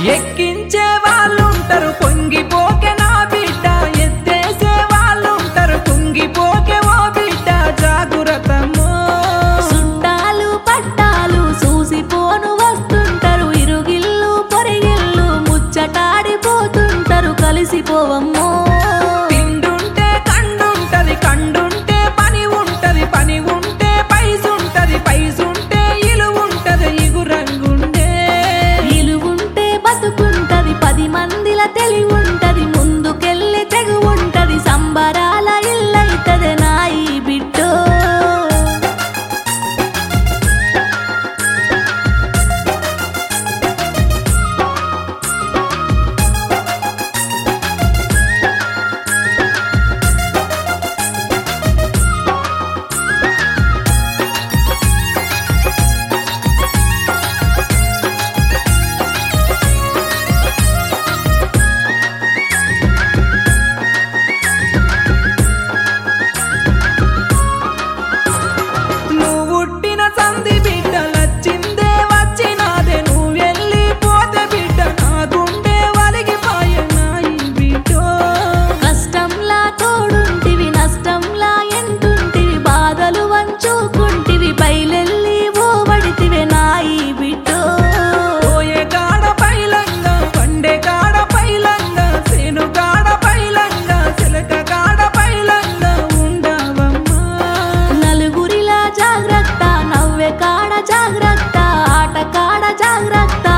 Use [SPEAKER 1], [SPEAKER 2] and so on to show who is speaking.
[SPEAKER 1] ఎక్కించే వాళ్ళుంటారు పొంగిపోకే నా బిడ్డ, ఎత్తేసే వాళ్ళుంటారు కుంగిపోకే ఓ బిడ్డ, జాగ్రత్తమ్మో.
[SPEAKER 2] చుట్టాలు పట్టాలు చూసిపోను వస్తుంటారు, ఇరుగిల్లు పొరిగిల్లు ముచ్చటాడిపోతుంటారు, కలిసిపోవమ్మో.
[SPEAKER 1] తిండుంటే కండుంటది, కండుంటే పని ఉంటది, పని ఉంటే పైసుంటది, పైసుంటే ఇలువుంటది, ఇగురంగుండే
[SPEAKER 2] ఇలువుంటే బతుకుంటది, 10 మందిల తెలివుంటది, ముందుకెళ్ళి తెగు ఉంటది, సంబరాల ఇల్లైతది నా ఈ బిడ్డో.
[SPEAKER 1] నువ్వుట్టిన సంధి బిడ్డ లచ్చిందే వచ్చినాదే, నువ్వెళ్ళిపోతే బిడ్డ నా గుండె వలిగిపోయే నా ఈ బిడ్డో.
[SPEAKER 2] కష్టంలా తోడుంటివి, నష్టంలా ఎంటుంటివి, బాధలు వంచుకుంటివి, బయలెల్లి ఓవడితివే నా ఈ బిడ్డో.
[SPEAKER 1] పోయే కాడ పైలంగా, పండే కాడ పైలంగా, సేను కాడ పైలంగా, చిలక కాడ పైలంగా ఉండవమ్మా.
[SPEAKER 2] నలుగురిలా జాగ్రత్త, నవ్వే కాడ జాగ్రత్త, ఆట కాడ జాగ్రత్త,